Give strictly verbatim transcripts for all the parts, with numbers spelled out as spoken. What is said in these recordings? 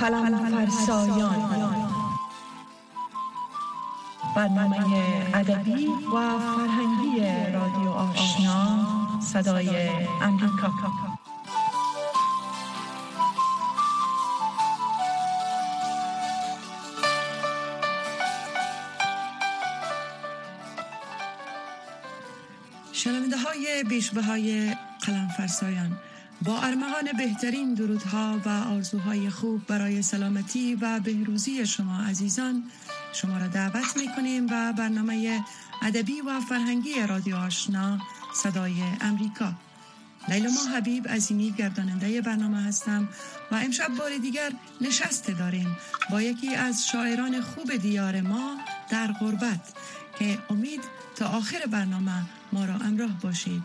قلم‌فرسایان، برنامه ادبی و فرهنگی رادیو آشنا صدای امریکا. شنونده های بیشبهای قلم‌فرسایان، با ارمغان بهترین درودها و آرزوهای خوب برای سلامتی و بهروزی شما عزیزان، شما را دعوت می‌کنیم و برنامه ادبی و فرهنگی رادیو آشنا صدای امریکا. لیلا حبیب عظیمی گرداننده برنامه هستم و امشب بار دیگر نشست داریم با یکی از شاعران خوب دیار ما در غربت که امید تا آخر برنامه ما را همراه باشید.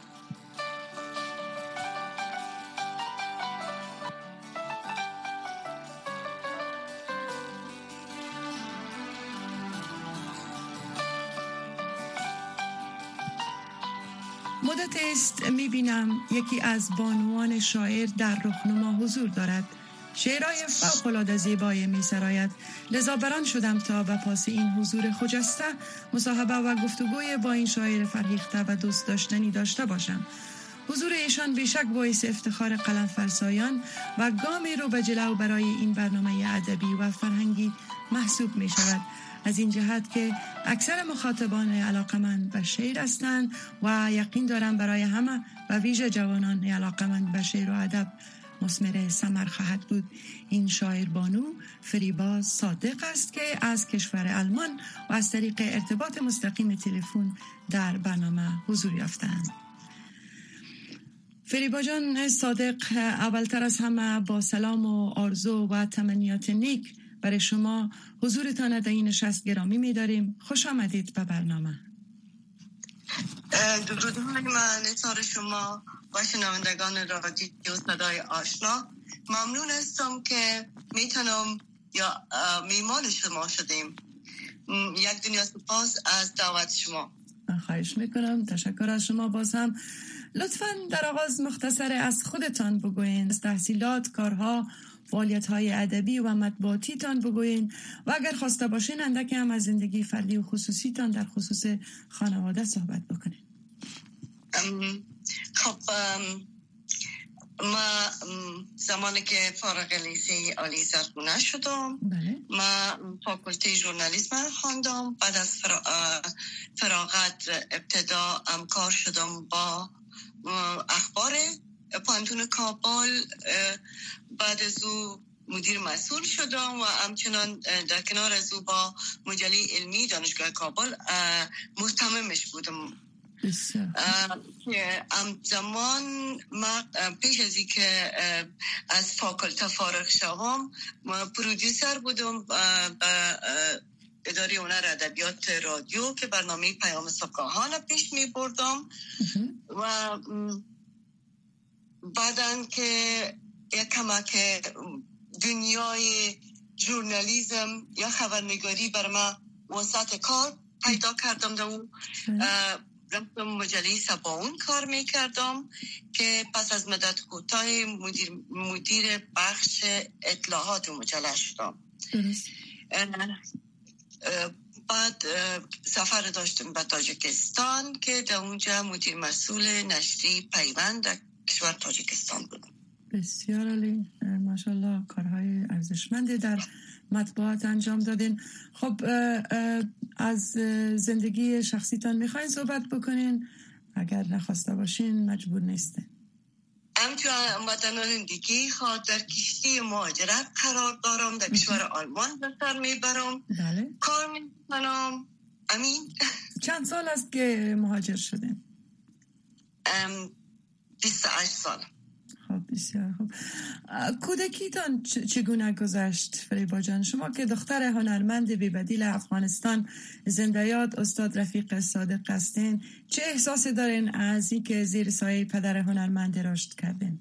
مدت است میبینم یکی از بانوان شاعر در رخنما حضور دارد. شعرهای فوق‌العاده زیبای میسراید، لذا بران شدم تا به پاس این حضور خجسته مصاحبه و گفتگوی با این شاعر فرهیخته و دوست داشتنی داشته باشم. حضور ایشان بیشک باعث افتخار قلم‌فرسایان و گامی رو به جلو برای این برنامه ادبی و فرهنگی محسوب می شود، از این جهت که اکثر مخاطبان علاقمند به شعر هستند و یقین دارم برای همه و ویژه جوانان علاقمند به شعر و ادب مثمر ثمر خواهد بود. این شاعر بانو فریبا صادق است که از کشور آلمان و از طریق ارتباط مستقیم تلفن در برنامه حضور یافتند. فریبا جان صادق، اولتر از همه با سلام و آرزو و تمنیات نیک برای شما حضورتان در این نشست گرامی می‌داریم. خوش آمدید به برنامه. درودهای من نثار شما و شنوندگان رادیو صدای آشنا. ممنون هستم که میتونم یا میمان شما شدیم. یک دنیا سپاس از دعوت شما. خواهش میکنم. تشکر از شما. باز هم لطفاً در آغاز مختصر از خودتان بگوین، از تحصیلات، کارها، فعالیت‌های ادبی و مطبوعاتی تان بگوین و اگر خواسته باشین اندکی هم از زندگی فردی و خصوصی تان در خصوص خانواده صحبت بکنین. خب ما زمانی که فارغ لیسه عالی زرگونه شدم، بله. ما فاکولته ژورنالیسم خواندم. بعد از فراغت ابتدا کار شدم با اخبار پانتون کابل. بعد از او مدیر مسئول شدم و همچنان در کنار از او با مجله علمی دانشگاه کابل مهتممش بودم. که همزمان ما پیش از این که از فاکولته فارغ شوم پرودیوسر بودم به اداره هنر ادبیات رادیو که برنامه پیام صبحگاهان پیش می بردم و بعدن که یک کمک دنیای ژورنالیسم یا خبرنگاری بر ما وسط کار پیدا کردم. در اون رفتم مجله سباون کار میکردم که پس از مدت کوتاه مدیر, مدیر بخش اطلاعات مجله شدم. بعد سفر داشتم به تاجیکستان که در اونجا مدیر مسئول نشری پیوند در کشور تاجیکستان بودم. بسیار عالی، ماشاءالله کارهای ارزشمندی در مطبوعات انجام دادین. خب از زندگی شخصیتان میخواین صحبت بکنین؟ اگر نخواسته باشین مجبور نیستین. همچون وطن زندگی خود در کشتی مهاجرت قرار دارم، در کشور آلمان به سر میبرم. بله. کار میکنم. امین. چند سال است که مهاجر شدین؟ بیست و هشت سال. خب بسیار خوب. کودکیتان چگونه گذشت فریبا جان؟ شما که دختر هنرمند بی‌بدیل افغانستان زنده یاد استاد رفیق صادق هستین، چه احساسی دارین از این که زیر سایه پدر هنرمند رشد کردین؟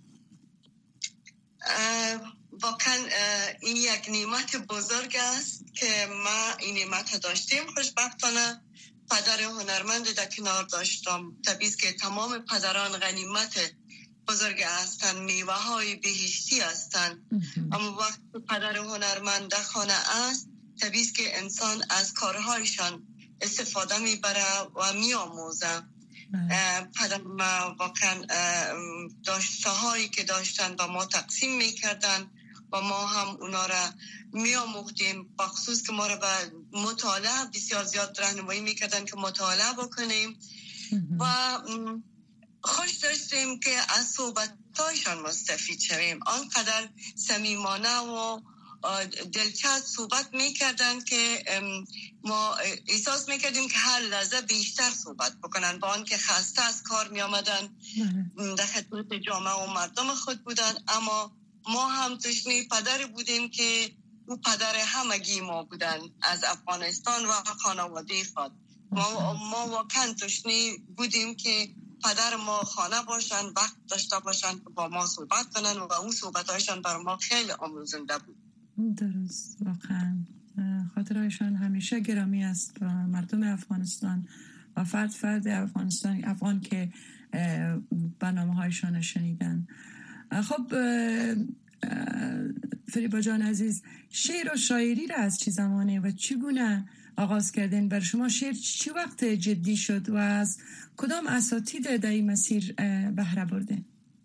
واقعا این یک نعمت بزرگ است که ما این نعمت داشتیم. خوشبختانه پدر هنرمند در کنار داشتم. طبیعی که تمام پدران غنیمت بزرگ هستند، میوه های بهشتی هستند. اما وقتی پدر هنرمند در خانه است، طبیعی است که انسان از کارهایشان استفاده میبره و میآموزه. پدر ما واقعا داشته هایی که داشتن با ما تقسیم میکردن و ما هم اونا را میآموختیم، بخصوص که ما را به مطالعه بسیار زیاد راهنمایی میکردن که مطالعه بکنیم و خوش داشتیم که از صحبتایشان مستفید شویم. آنقدر صمیمانه و دلچسب صحبت میکردن که ما احساس میکردیم که هر لحظه بیشتر صحبت بکنن، با آن که خسته از کار میامدن در خدمت جامعه و مردم خود بودن، اما ما هم تشنه پدر بودیم که او پدر همگی ما بودن از افغانستان و خانواده خود. ما, ما واقعا تشنه بودیم که پدر ما خانه باشن، وقت داشته باشن که با ما صحبت کنن و اون صحبتایشان بر ما خیلی آموزنده بود. درست، واقعا خاطرهایشان همیشه گرامی است و مردم افغانستان و فرد فرد افغانستان افغان که برنامه هایشان شنیدن. خب فریبا جان عزیز، شعر و شاعری را از چه زمانه و چگونه آغاز کردین؟ بر شما شعر چه وقت جدی شد و از کدام اساتید در این مسیر بهره بردین؟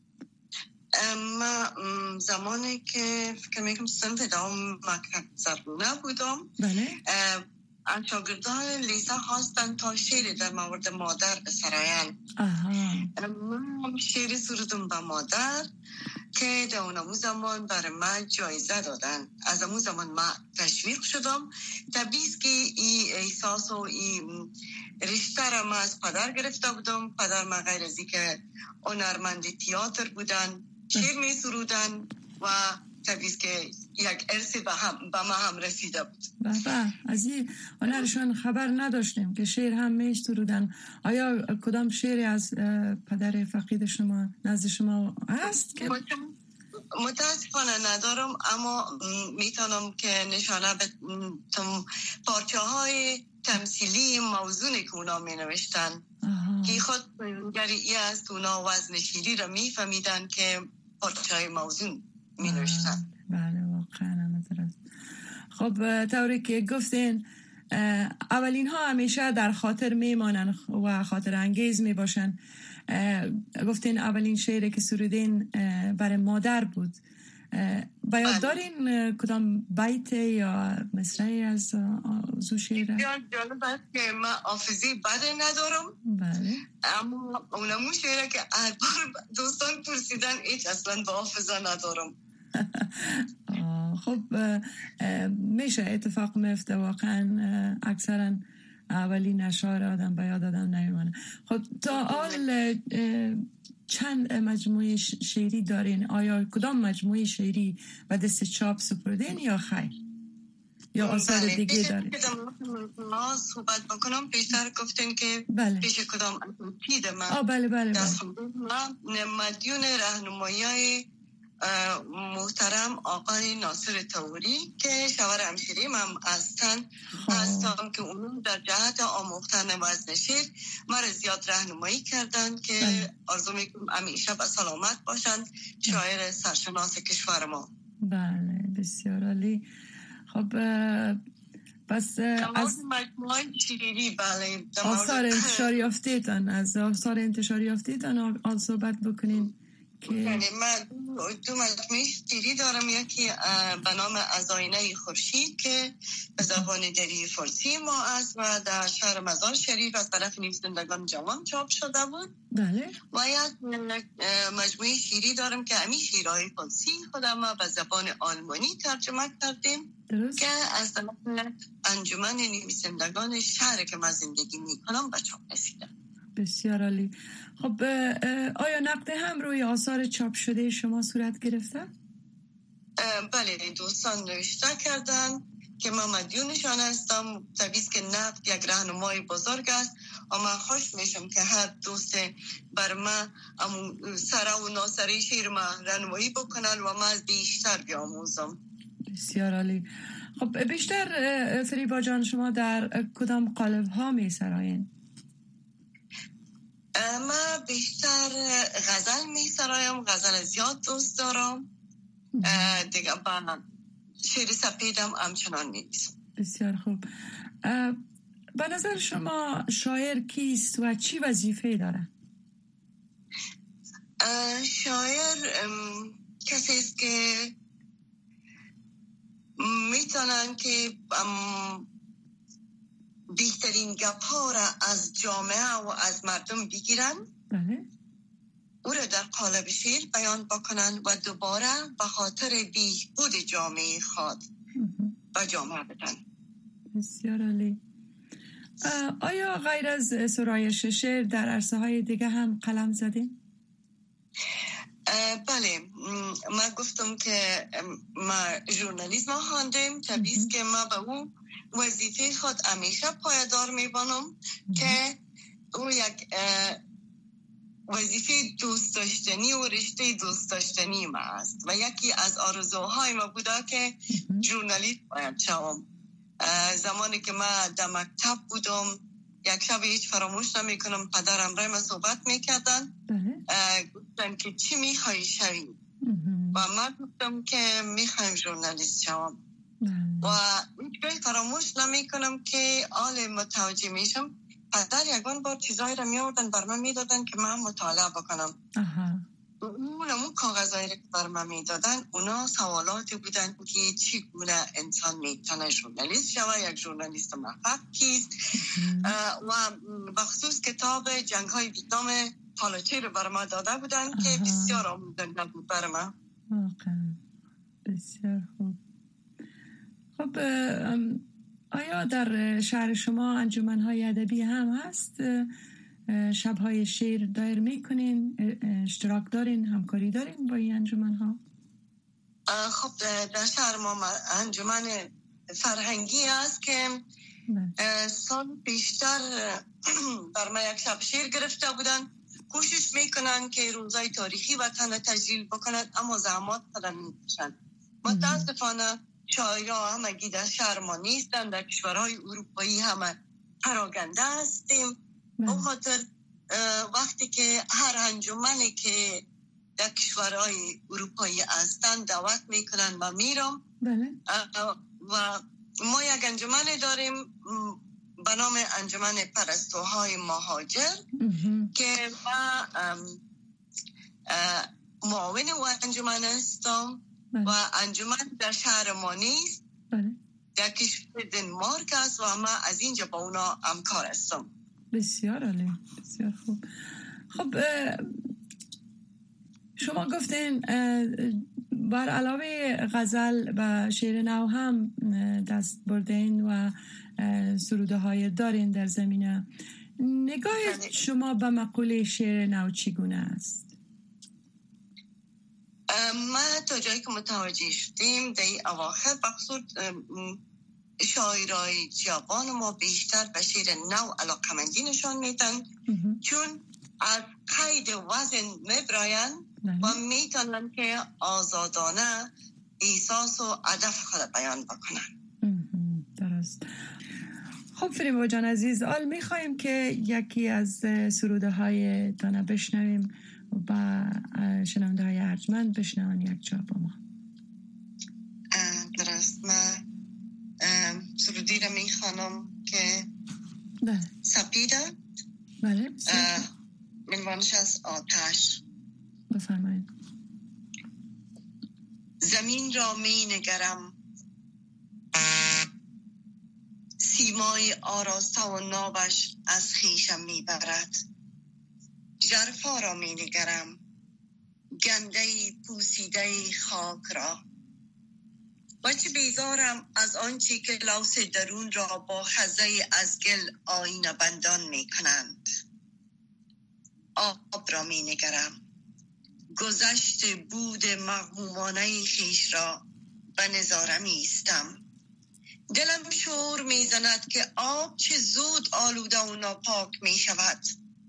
ما زمانی که فکر میکنم صنف دوم مکتب زرگونه بودم، بله، شاگردان لیسه خواستن تا شعر در مورد مادر بسراین. من شعر سرودم به مادر که در اون زمان برای من جایزه دادن. از اون زمان من تشویق شدم. طبیعیست که این احساس و این رشته را من از پدر گرفته بودم. پدر من غیر از این که هنرمند تئاتر بودن، شعر می سرودن و طبیعیست که یک ارث به هم به ما هم رسیده بود. بابا از این هنرشون خبر نداشتیم که شعر هم می سرودن. آیا کدام شعری از پدر فقید شما نزد شما هست که متاسفانه ندارم، اما میتونم که نشانه به پارچه های تمثیلی موزونی که اونا می نوشتن که خود گری است، اونا وزن شیری را می فهمیدن که پارچه های موزون می نوشتن. بله واقعا هم درست. خب طوری که گفتین اولین ها همیشه در خاطر میمانن و خاطر انگیز می باشن. گفتین اولین شعری که سرودین برای مادر بود. بیاد دارین کدام بیت یا مصرعی از زو شعره؟ جالب است که من حافظی بده ندارم. بله. اما اونمون شعره که هر بار دوستان پرسیدن هیچ اصلا با حافظه ندارم. خب میشه اتفاق میفته واقعا. اکثرا اولین اشعار آدم به یاد آدم نمیمونه. خب تا حال چند مجموعه شعری دارین؟ آیا کدام مجموعه شعری و دست چاپ سپردین یا خیر؟ یا آثار بله. دیگه دارین؟ ما صحبت بکنم پیشتر گفتین که بله. پیش کدام اساتید من آه بله بله بله. من مدیون راهنمایی محترم آقای ناصر طوری که شاور همشیریم هم هستن هستم که اونو در جهت آموختن وزن شعر مرا زیاد راهنمایی کردن که بله. آرزو میکنم همیشه به سلامت باشن، شاعر سرشناس کشور ما. بله بسیار عالی. خب پس از مجموعه شیری بله آثار انتشار یافته‌تان از آثار انتشار یافته‌تان آن صحبت بکنین که من دو مجموعه شیری دارم، یکی به نام از آینه خورشید که به زبان دری فارسی ما است و در شهر مزار شریف از طرف نویسندگان جوان چاپ شده بود. بله. و یک مجموعه شیری دارم که همین شیرهای فارسی خودم به زبان آلمانی ترجمه کردیم درست. که از طرف انجمن نویسندگان شهر که من زندگی میکنم به چاپ رسیده. بسیار عالی. خب آیا نقد هم روی آثار چاپ شده شما صورت گرفته؟ بله دوستان نوشته کردن که من مدیونشان هستم. طبیعیست که نقد یک راهنمای بزرگ است و من خوش میشم که هر دوست بر من سره و ناسره شعر من راهنمایی بکنن و من بیشتر بیاموزم. بسیار عالی. خب بیشتر فریبا جان شما در کدام قالب ها می سراین؟ من بیشتر غزل می سرایم، غزل زیاد دوست دارم دیگه. با شعر سپیدم همچنان نیست. بسیار خوب. به نظر شما شاعر کیست و چی وظیفه داره؟ شاعر کسی است که میتونن که بهترین گپ‌ها را از جامعه و از مردم بگیرن، بله، او را در قالب شعر بیان بکنن و دوباره به خاطر بهبود جامعه خود به جامعه بدن. بسیار عالی. آیا غیر از سرایش شعر در عرصه های دیگه هم قلم زدین؟ بله، من گفتم که ما ژورنالیسم خواندم، طبیعیه که ما به اون وظیفه خود همیشه پایدار میبانم که او یک وظیفه دوست داشتنی و رشته دوست داشتنی ما است و یکی از آرزوهای ما بوده که ژورنالیست باید شوم. زمانی که ما در مکتب بودم یک شب هیچ فراموش نمی کنم، پدرم برای ما صحبت میکردن، گفتن که چی میخوایی شوی و من گفتم که میخوایم ژورنالیست شوم و هیچ فراموش نمی کنم که آل متوجه میشم. پدر یگان بار چیزایی را میاردن بر من میدادن که من مطالعه بکنم. اون همون کاغذایی که بر من میدادن اونا سوالاتی بودن که چگونه انسان میتونه ژورنالیست شوه، یک ژورنالیست موفق کیست و بخصوص کتاب جنگ های ویتنام پالاچی رو بر من داده بودن که بسیار آموزنده بود بر من. بسیار خوب. خب آیا در شهر شما انجمن‌های ادبی هم هست؟ شب‌های شعر دایر میکنین؟ اشتراک دارین؟ همکاری دارین با این انجمن‌ها؟ خب در شهر ما انجمن فرهنگی است که سال بیشتر بر ما یک شب شعر گرفته بودن. کوشش میکنن که روزای تاریخی وطن تجلیل بکنن اما زحمات قدم میکشن. متاسفانه شاعرها همگی در شهر ما نیستن، در کشورهای اروپایی همه پراگنده هستیم. به خاطر وقتی که هر انجمنی که در کشورهای اروپایی هستن دعوت میکنن ما میرم. بله. و ما یک انجمن داریم به نام انجمن پرستوهای مهاجر که ما معاون و انجمن هستم و انجمن در شهر ما نیست، در کشور دنمارک است و ما از اینجا با اونا همکار هستم. بسیار عالی، بسیار خوب. خب شما گفتین بر علاوه غزل و شعر نو هم دست بردین و سروده های دارین در زمینه. نگاه شما به مقوله شعر نو چگونه است؟ ما تا جایی که متوجه شدیم در این اواخر بخصوص شاعرای جوان ما بیشتر به شعر نو علاقمندی نشان میدن چون از قید وزن میبراین و میتونن که آزادانه احساس و هدف خود بیان بکنن. درست. خب فریبا جان عزیز، آل میخوایم که یکی از سروده های دانه بشنویم و شنونده های ارجمند بشنون یک جا با ما. درست. من سرودی را میخوانم که بله. سپیده بله منوانش از آتش. بفرمایید. زمین را می نگرم، سیمای آراسته و نابش از خیشم می برد. ژرفا را می نگرم، گنده پوسیده خاک را. و چه بیزارم از آنچه که لوث درون را با خزه از گل آینه بندان می کنند. آب را می نگرم، گذشت بود مغمومانه خیش را به نظاره می ایستم. دلم شور می زند که آب چه زود آلوده و ناپاک می شود.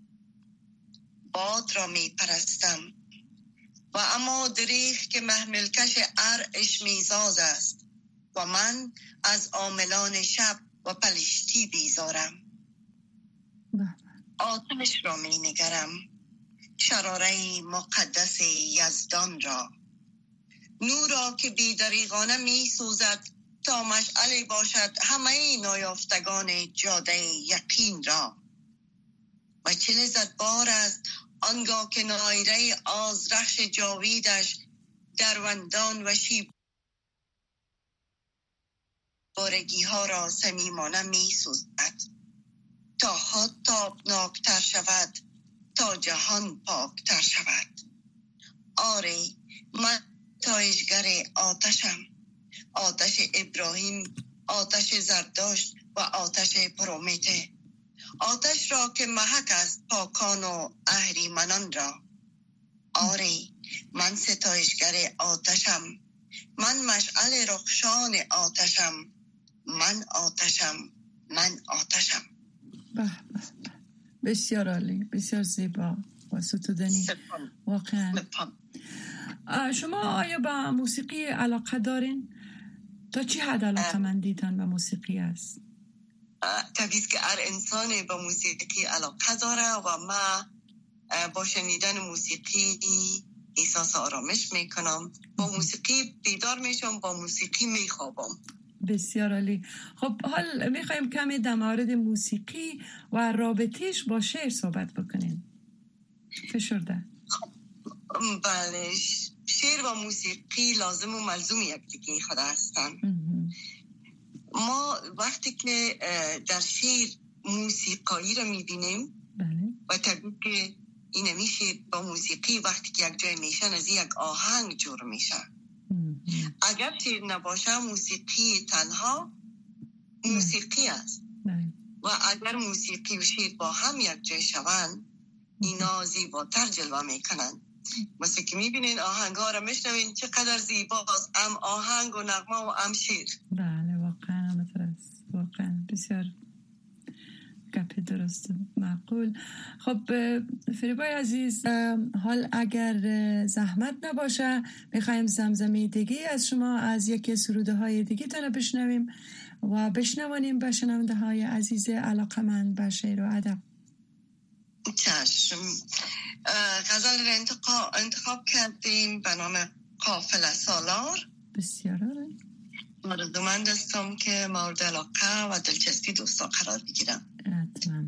باد را می پرستم و اما دریغ که محملکش ارعش میزاز است و من از عاملان شب و پلشتی بیزارم. آتش را می نگرم، شراره مقدس یزدان را. نورا که بی‌دریغانه می سوزد تا مشعل باشد همه نایافتگان جاده یقین را. و چه لذت بار است آنگاه که نایره آذرخش جاویدش دروندان و شیب بارگی ها را صمیمانه می سوزد تا خود تابناکتر شود، تا جهان پاکتر شود. آره من تایشگر آتشم، آتش ابراهیم، آتش زردشت و آتش پرومته، آتش را که محک است پاکان و اهریمنان را. آره من ستایشگر آتشم، من مشعل رخشان آتشم، من آتشم، من آتشم. به به بسیار عالی، بسیار زیبا و ستودنی واقعا. شما آیا با موسیقی علاقه دارین؟ تا چی حد علاقه مندیدن به موسیقی است؟ طبیعی که هر انسان با موسیقی علاقه داره و ما با شنیدن موسیقی احساس آرامش میکنم، با موسیقی بیدار میشم، با موسیقی میخوابم. بسیار عالی. خب حال میخوایم کمی در مورد موسیقی و رابطهش با شعر صحبت بکنیم. فشرده. بله، شعر و موسیقی لازم و ملزوم یکدیگه خود هستن. ما وقتی که در شعر موسیقایی رو میبینیم بله. و طبیعی که این میشه با موسیقی وقتی که یک جای میشن از یک آهنگ جور میشه. اگر شعر نباشه موسیقی تنها موسیقی است و اگر موسیقی و شعر با هم یک جای شوند اینا زیباتر جلوه میکنن. مثل که میبینین آهنگ ها رو میشنوین چقدر زیباست، ام آهنگ و نغمه و ام شعر. بله واقعا مترس، واقعا بسیار گپ درست معقول. خب فریبای عزیز، حال اگر زحمت نباشه میخوایم زمزمه دیگه از شما از یکی سروده های دیگه تانه بشنویم و بشنوانیم به شنونده های عزیز علاقمند به شعر و ادب. چشم. غزل را انتخاب, انتخاب کردیم به نام قافله سالار. بسیار عالی. آرزومند هستم که مورد علاقه و دلچسپی دوستا قرار بگیرم. حتما.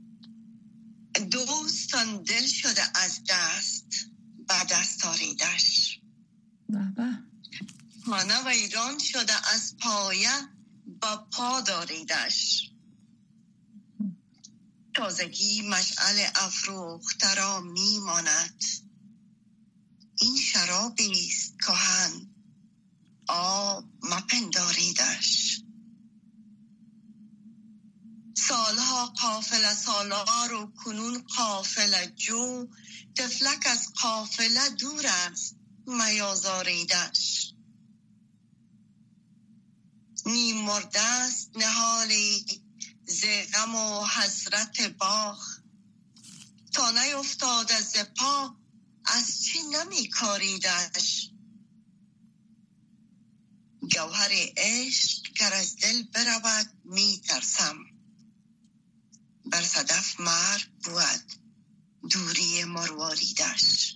دوستان دل شده از دست بعد از تاریدش، بابا خانه ویران شده از پایه با پا داریدش. تازگی مشعل افروخته را می ماند، این شرابی است کهن آب مپنداریدش. سالها قافله سالار و کنون قافله جو، تفلک از قافله دور است میازاریدش. نیم مرده است نهالی ز غم و حسرت باغ، تا نیفتاد از پا از چی نمی کاریدش. گوهر عشق گر از دل برود می ترسم، بر صدف مرگ بود دوری مرواریدش.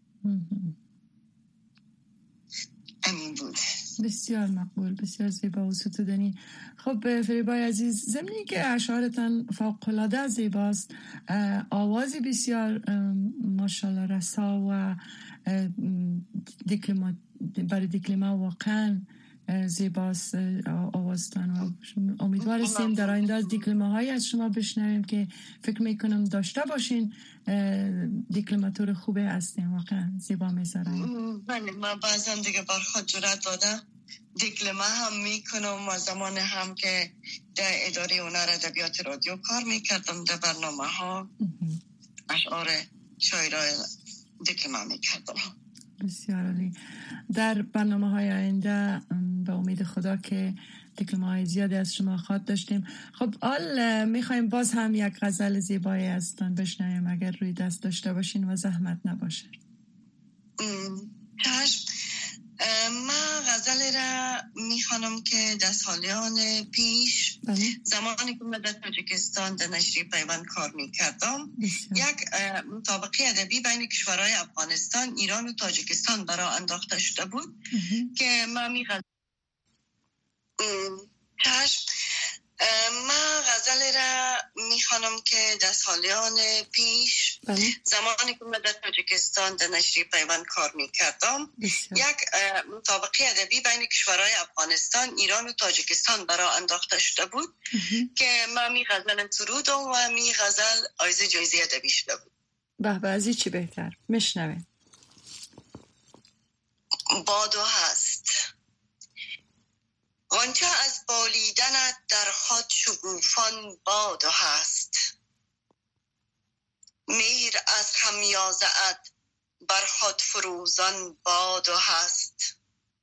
امین بود. بسیار مقبول، بسیار زیبا و ستودنی. خب فریبای عزیز، ضمنی که اشعارتان فوق‌العاده زیباست، آوازی بسیار ماشاءالله رسا و دیکلما برای دیکلما واقعا زیباست آوازتان و امیدوار هستیم در آینده از دیکلماهای از شما بشنویم که فکر میکنم داشته باشین. دیکلماتور خوبه هستیم، واقعا زیبا میذارن. بله، من بعضا دیگه بر خود جرأت داده دیکلما هم میکنم و زمان هم که در اداره هنر ادبیات رادیو کار میکردم در برنامه ها اشعار شاعرای دیکلما میکردم. بسیار عالی. در برنامه های آینده به امید خدا که دیکلمه های زیادی از شما خواد داشتیم. خب آل میخوایم باز هم یک غزل زیبایی ازتان بشنویم اگر روی دست داشته باشین و زحمت نباشه. چشم. من غزل را میخوانم که در سالیان پیش زمانی که من در تاجیکستان در نشریه پیوند کار میکردم یک مسابقه ادبی بین کشورهای افغانستان، ایران و تاجیکستان برای انداخته شده بود که من میخوانم من غزل را میخوانم که در سالیان پیش بله. زمانی که من در تاجیکستان در نشریه پیوند کار میکردم یک مسابقه ادبی بین کشورهای افغانستان، ایران و تاجیکستان برای انداخته شده بود که من می غزل سرودم و می غزل آیزه جایزه ادبی شده بود. به به، از چی بهتر میشنویم. باد و هست غنچه از بالیدنت در خود شگوفان باد و هست، مهر از خمیازه‌ات بر خود فروزان باد و هست،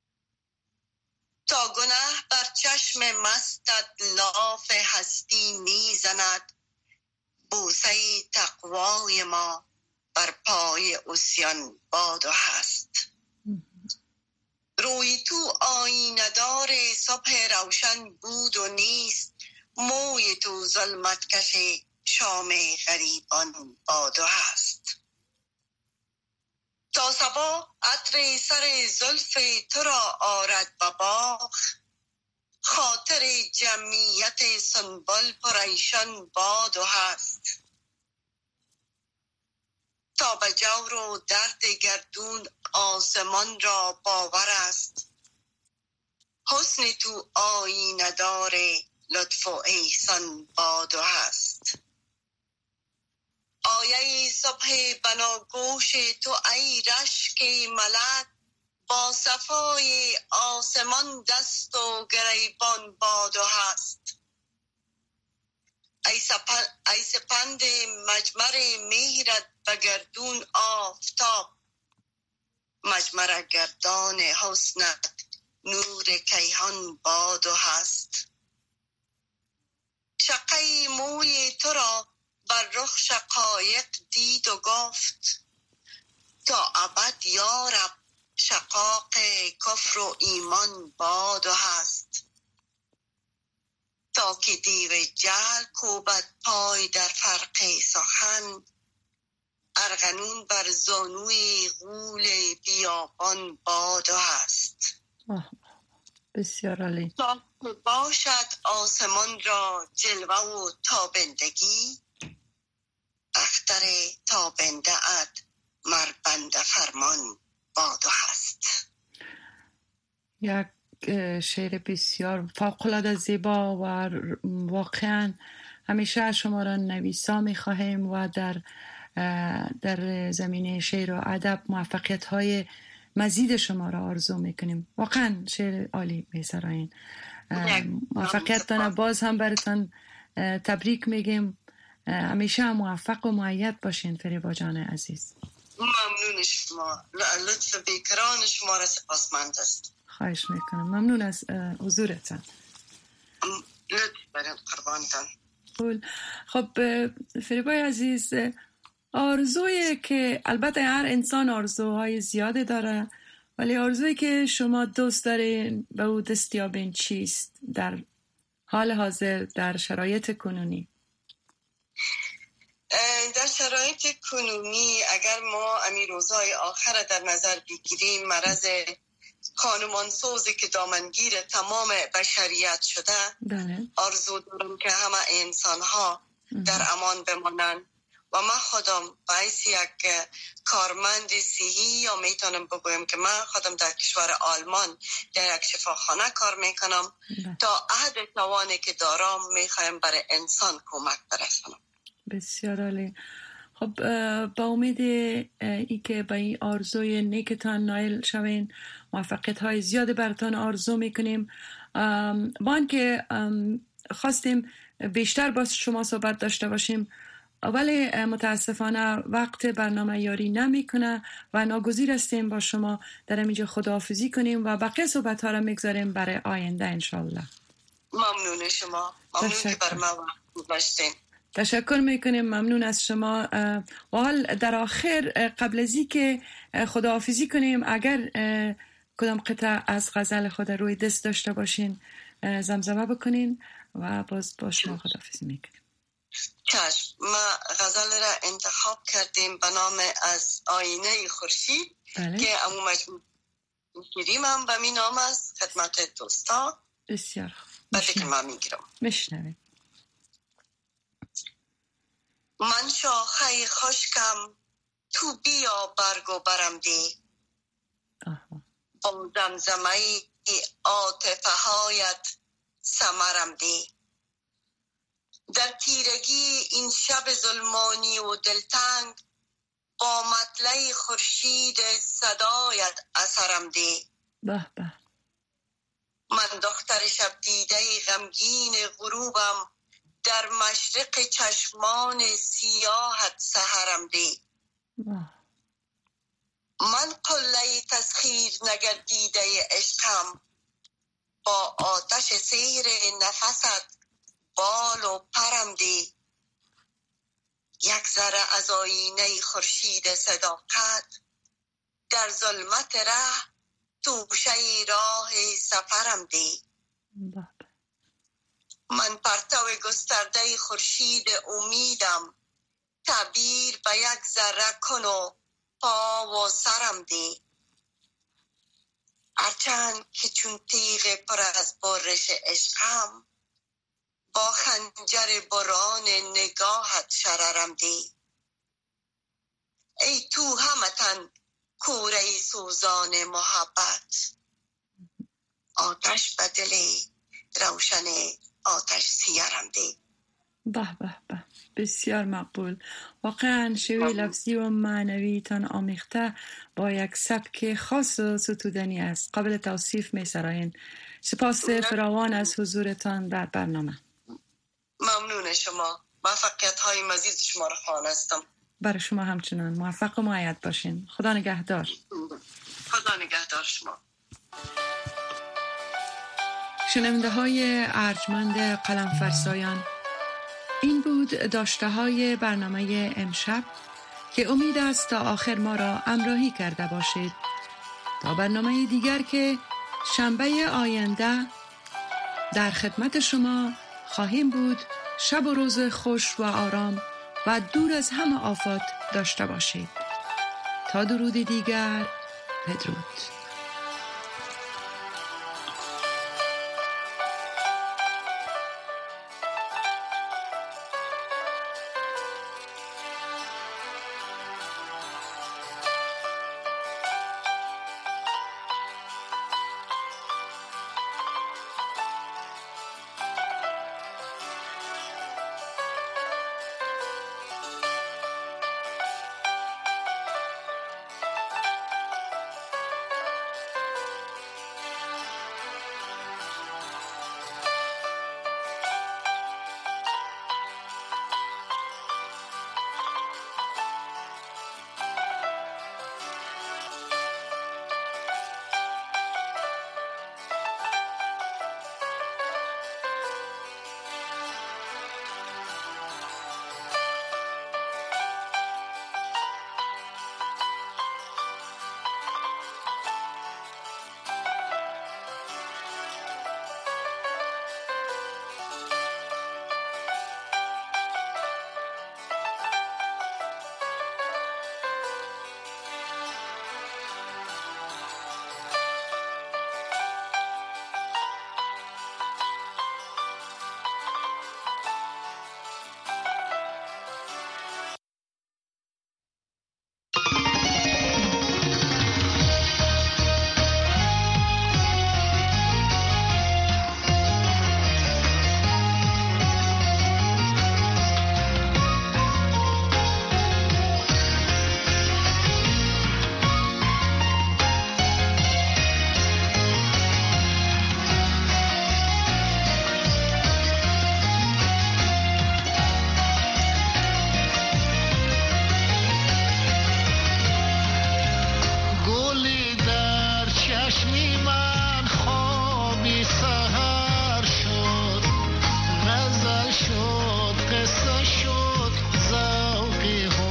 تا گناه بر چشم مستت لاف هستی میزند، بوسه تقوای ما بر پای عصیان باد و هست، روی تو آینه دار صبح روشن بود و نیست، موی تو ظلمت کش شام غریبان باد و هست، تا صبا عطر سر زلف تو را آرد به باغ، خاطر جمعیت سنبل پریشان باد و هست، تا به جور و درد گردون آسمان را باور است، حسن تو آینه دار لطف و احسان باد و هست، آیه صبح بناگوش تو ای رشک ملک، با صفای آسمان دست و گریبان باد و هست، ای سپند, ای سپند مجمر مهرت بگردون آفتاب، مجمر گردان حسنت نور کیهان باد و هست، شقه موی تو را بر رخ شقایق دید و گفت، تا ابد یارب شقاق کفر و ایمان باد و هست، تا که دیو جهل کوبد پای در فرق سخن، ارغنون بر زانوی غول بیابان باد و هست، بسیار عالی، تا باشد آسمان را جلوه و تابندگی، اختر تابنده ات مر بنده فرمان باد و هست. یک شعر بسیار فوق‌العاده زیبا و واقعا همیشه از شما را نویسا می‌خواهیم و در در زمینه شعر و ادب موفقیت های مزید شما را آرزو میکنیم. واقعا شعر عالی میسرایین. موفقیتتان باز هم براتان تبریک میگیم. همیشه موفق و مؤید باشین فریبا جان عزیز. ممنون شما، لطف بیکران شما را سپاسمند است. خواهش میکنم، ممنون از حضورتان. لطف برم قربانتان. خب فریبای عزیز، آرزویی که البته هر انسان آرزوهای زیاده داره، ولی آرزویی که شما دوست دارین به او دستیابین چیست در حال حاضر در شرایط کنونی؟ در شرایط کنونی اگر ما امی روزهای آخر در نظر بگیریم، مرض خانمانسوزی که دامنگیر تمام بشریت شده، بله. آرزو دارم که همه انسان ها در امان بمانند و من خودم باعث یک کارمند صحی یا میتونم بگویم که من خودم در کشور آلمان در یک شفاخانه کار میکنم ده. تا عهد توانی که دارم میخوایم برای انسان کمک برسانم. بسیار عالی. خب با امید ای که با این آرزوی نیکتان نایل شوین، موفقیت های زیاد براتان آرزو میکنیم. با اینکه خواستیم بیشتر با شما صحبت داشته باشیم ولی متاسفانه وقت برنامه یاری نمیکنه و ناگزیر هستیم با شما در اینجا خداحافظی کنیم و بقیه صحبت ها را میگذاریم برای آینده انشالله. ممنون شما، ممنون که بر ما وقت داشتین. تشکر میکنیم، ممنون از شما. و حال در آخر قبل از این که خداحافظی کنیم، اگر کدام قطعه از غزل خود روی دست داشته باشین زمزمه بکنین و باز با شما خداحافظی میکنیم. چشم. ما غزل را انتخاب کردیم به نام از آینه خورشید که امو مجموع میگیریم هم به می نام است خدمت دوستا. بسیار خوب. بعد که ما میگیرم مشنویم. من شاخه خشکم تو بیا برگ و برم دی، با زمزمه عاطفه هایت ثمرم دی. در تیرگی این شب ظلمانی و دلتنگ، با مطلع خورشید صدایت اثرم دی. به به. من دختر شب دیده غمگین غروبم، در مشرق چشمان سیاحت سحرم دی. من قله تسخیر نگردیده عشقم، با آتش سیر نفست بال و پرم دی. یک ذره از آینه خورشید صداقت، در ظلمت ره توشه راه سفرم دی. من پرتو گسترده خورشید امیدم، تعبیر به یک ذره کن و پا و سرم دی. هرچند که چون تیغ پر از برش عشقم، با خنجر بران نگاهت شررم دی. ای تو همتن کوره سوزان محبت، آتش به دل روشن آتش سیارم دی. به به به، بسیار مقبول. واقعا شیوه لفظی و معنویتان آمیخته با یک سبک خاص و ستودنی است، قابل توصیف می سراین. سپاس فراوان از حضورتان در برنامه. ممنون شما. موفقیت های مزید شما را خواستم. برای شما همچنان. موفق و معید باشین. خدا نگهدار. خدا نگهدار شما. شنونده های ارجمند قلم فرسایان، این بود داشته های برنامه امشب که امید است تا آخر ما را همراهی کرده باشید. تا برنامه دیگر که شنبه آینده در خدمت شما خواهیم بود. شب و روز خوش و آرام و دور از همه آفات داشته باشید. تا درود دیگر، بدرود.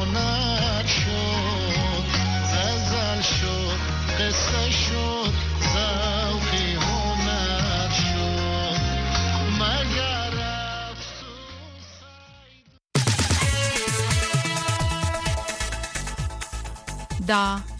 قصه شد دا